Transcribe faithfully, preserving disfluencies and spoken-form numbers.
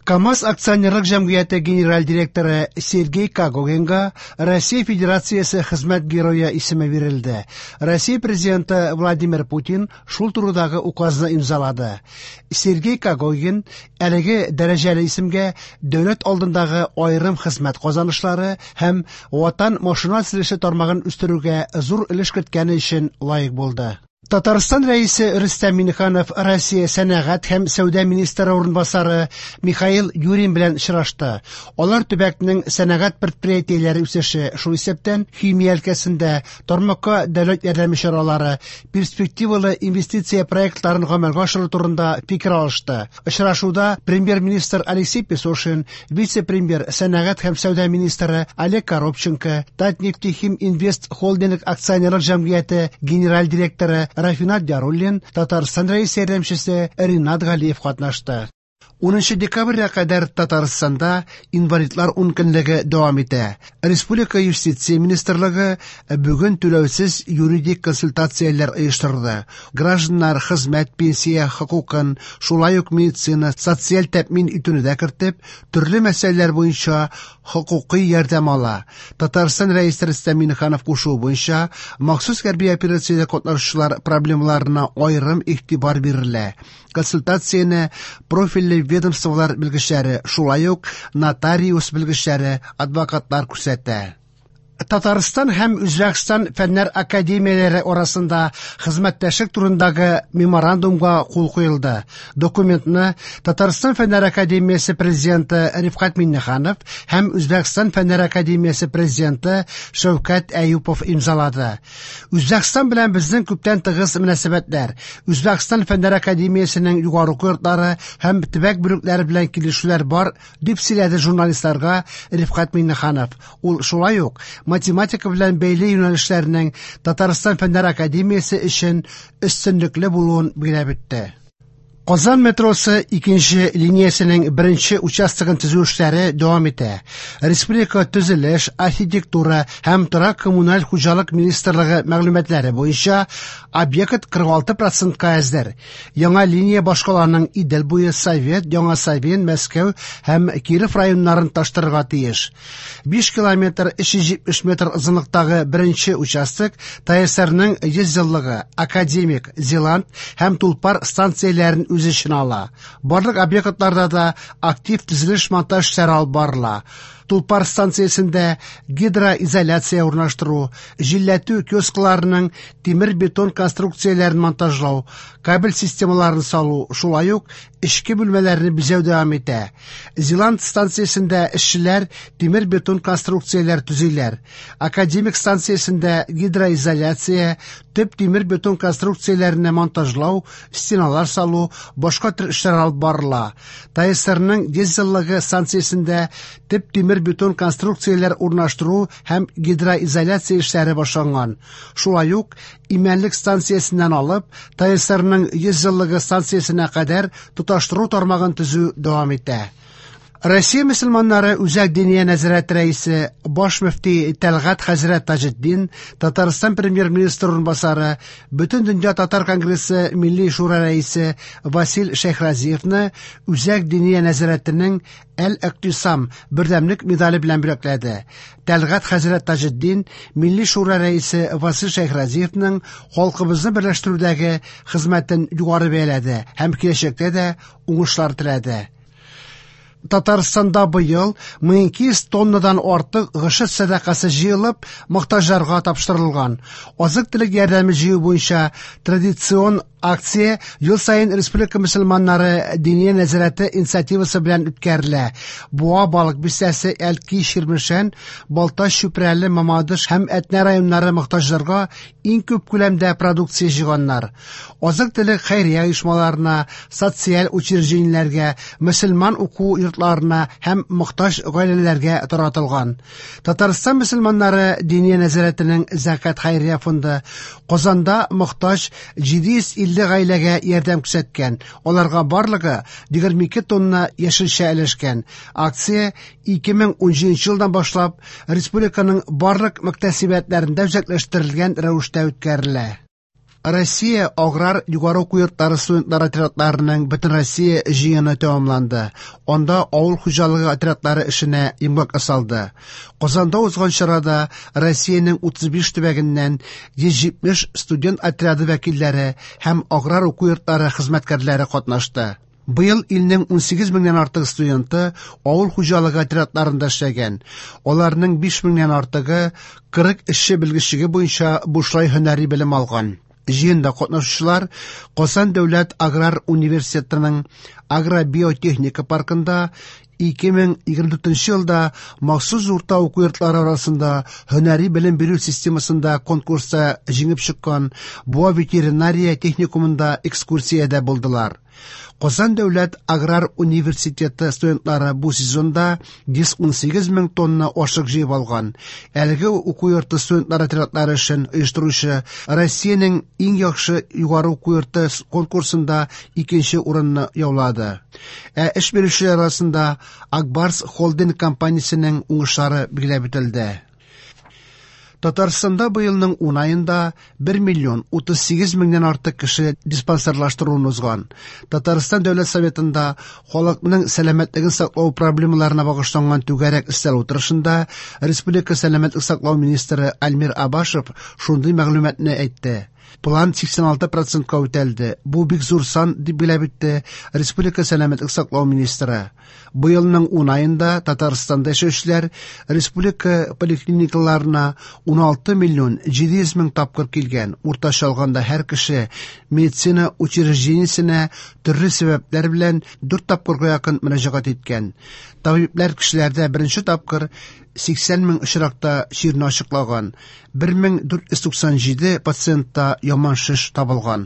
КАМАЗ акционерлык җәмгыяте генераль директоры Сергей Кагогенга Россия Федерациясе хезмәт герое исеме бирелде. Россия президенты Владимир Путин шул турыдагы указны имзалады. Сергей Кагоген әлеге дәрәҗәле исемгә дәүләт алдындагы аерым хезмәт казанышлары һәм ватан машина төзелеше тармагын үстерүгә зур өлеш керткәне өчен лаек булды. Татарстан рәисе Рөстәм Миңнеханов Россия сәнәгать һәм сәүдә министры урынбасары Михаил Юрин белән очрашты. Алар төбәкнең сәнәгать предприятиеләре үсеше, шул исәптән химия өлкәсендә тармакка дәүләт ярдәме чаралары, перспективалы инвестиция проектларын гамәлгә ашыру турында фикер алышты. Очрашуда премьер-министр Алексей Песошин, вице-премьер сәнәгать һәм сәүдә министры Олег Коробченко, Татнефтехим Инвест холдинг акционерлык җәмгыяте генераль директоры Рафинат Яруллин, Татарстан рәис ярдәмчесе Ринат Галиев катнашты. унынчы декабрьгә кадәр Татарстанда инвалидлар ун көнлеге дәвам итә. Республика юстиция министрлыгы бүген түләүсез юридик консультацияләр оештырды. Гражданнар хезмәт пенсия хокукын, шулай ук медицина, социаль тәэмин итүне дә кертеп, төрле мәсьәләләр буенча хокукый ярдәм ала. Татарстан рәисе Рөстәм Миңнеханов кушуы буенча махсус хәрби операциядә катнашучылар проблемаларына аерым игътибар бирелә. Консультацияне профильле ведомстволар белгечләре, шулай ук нотариус белгечләре, адвокатлар күрсәтә. Татарстан һәм Үзбәкстан фәннәр академияләре арасында хезмәттәшлек турындагы меморандумга кул куелды. Документны Татарстан фәннәр академиясе президенты Рифкат Миңнеханов һәм Үзбәкстан фәннәр академиясе президенты Шәүкәт Әюпов имзалады. Үзбәкстан белән безнең күптән тыгыз мөнәсәбәтләр, Үзбәкстан фәннәр академиясенең югары йортлары һәм төбәк бүлекләре белән килешүләр бар, дип сөйләде журналистларга Рифкат Миңнеханов. Ул шулай ук математика белән бәйле юнәлешләрнең Татарстан фәннәр академиясе өчен өстенлекле булуын билгеләп үтте. Казан метросы икенче линиясенең беренче участогын төзү эшләре дәвам итә. Республика төзелеш, архитектура һәм торак коммуналь хуҗалык министрлыгы мәгълүматлары буенча объект кырык алты процентка әзер. Яңа линия башкаларның Идел буе, Совет, Яңа Савин, Мәскәү һәм Киров районнарын таштырырга тиеш. биш километр өч йөз җитмеш метр озынлыктагы беренче участок ТСРның йөз еллыгы, Академик, Зеланд һәм Тулпар станцияләрен үз эченә ала. Барлык объектларда да актив төзелеш монтаж эшләре алып барыла. Тулпар станциясендә гидроизоляция урнаштыру, җилләтү киоскларының тимер-бетон конструкцияләрен монтажлау, кабель системаларын салу, шулай ук эчке бүлмәләрне бизәү дәвам итә. Зеланд станциясендә эшчеләр тимер-бетон конструкцияләр төзиләр. Академик станциясендә гидроизоляция, төп тимер-бетон конструкцияләрне монтажлау, стеналар салу, башка төр эшләр алып барыла. ТСРның йөз еллыгы станциясендә төп тимер бетон конструкцияләр урнаштыру һәм гидроизоляция эшләре башланган. Шулай ук Имәнлек станциясеннән алып ТСРның йөз еллыгы станциясенә кадәр тоташтыру тармагын төзү дәвам итә. Россия мөселманнары үзәк диния нәзарәте рәисе баш мөфти Тәлгать хәзрәт Таҗетдин, Татарстан премьер-министры урынбасары, Бөтен дөнья татар конгрессы милли шура рәисе Васил Шәйхразиевны үзәк диния нәзарәтенең Әл-Иктисам бердәмлек медале белән бүләкләде. Тәлгать хәзрәт Таҗетдин милли шура рәисе Васил Шәйхразиевның халкыбызны берләштерүдәге хезмәтен югары бәяләде һәм киләчәктә дә уңышлар теләде. Татарстанда быел мең ике йөз тоннадан артык гышыт сәдакасы җыелып, мохтаҗларга тапшырылган. Азык-төлек ярдәме җыю буенча традицион акция ел сайын республика мөселманнары диния нәзарәте инициативасы белән үткәрелә. Буа балык бистәсе, Әлки, Ширмешән, Балтач, Чүпрәле, Мамадыш һәм Әтнә районнары мохтаҗларга иң күп күләмдә продукция җыйганнар. Азык-төлек хәйрия оешмаларына, социаль учреждениеләргә, мөселман уку йортларына һәм мохтаҗ гаиләләргә таратылган. Татарстан мөселманнары диния нәзарәтенең Закат хәйрия фонды Казанда мохтаҗ җиде йөз илле гаиләгә ярдәм күрсәткән. Аларга барлыгы егерме ике тонна яшелчә өләшкән. Акция ике мең ун җиденче елдан башлап республиканың барлык мөктәсибәтләрендә үзәкләштерелгән рәвештә үткәрелә. Россия аграр югары уку йортлары студентлары отрядларының бөтен Россия җыены тәмамланды. Онда авыл хуҗалыгы отрядлары эшенә имгак асалды. Казанда узган чарада Россиянең утыз биш төбәгеннән йөз җитмеш студент отряды вәкилләре һәм аграр уку йортлары хезмәткәрләре катнашты. Быел илнең унсигез меңнән артык студенты авыл хуҗалыгы отрядларында эшләгән. Аларның биш меңнән артыгы кырык эшче белгечлеге буенча бушлай һөнәри белем алган. Җыенда катнашучылар Казан дәүләт аграр университетының агробиотехника паркында ике мең егерме дүртенче елда махсус урта уку йортлары арасында һөнәри белем бирү системасында конкурста җиңеп чыккан Буа ветеринария техникумында экскурсиядә булдылар. Казан дәүләт аграр университеты студентлары бу сезонда йөз унсигез мең тонна ашык җыеп алган. Әлеге уку йорты студентлары отрядлары өчен оештыручы Россиянең иң яхшы югары уку йорты конкурсында икенче урынны яулады. Ә эш бирүчеләр арасында Акбарс холдинг компаниясенең уңышлары билгеләп үтелде. Татарстанда быелның ун аенда бер миллион утыз сигез меңнән артык кеше диспансерлаштыруын узган. Татарстан Дәүләт Советында халыкның сәламәтлеген саклау проблемаларына багышланган түгәрәк өстәл утырышында Республика сәламәтлек саклау министры Альмир Абашев шундый мәгълүматны әйтте. План сиксән алты процентка үтәлде. Бу бик зур сан дип билеп үтте Республика сәламәтлек саклау министры. Быелның ун аенда Татарстанда эшләүчеләр республика поликлиникаларына ун алты миллион җиде йөз мең тапкыр килгән. Уртача алганда һәр кеше медицина учреждениесенә төрле сәбәпләр белән дүрт тапкырга якын мөрәҗәгать иткән. Табиблар кешеләрдә беренче тапкыр сиксән мең очракта чирне ачыклаган. бер мең дүрт йөз туксан җиде пациентта яман шеш табылган.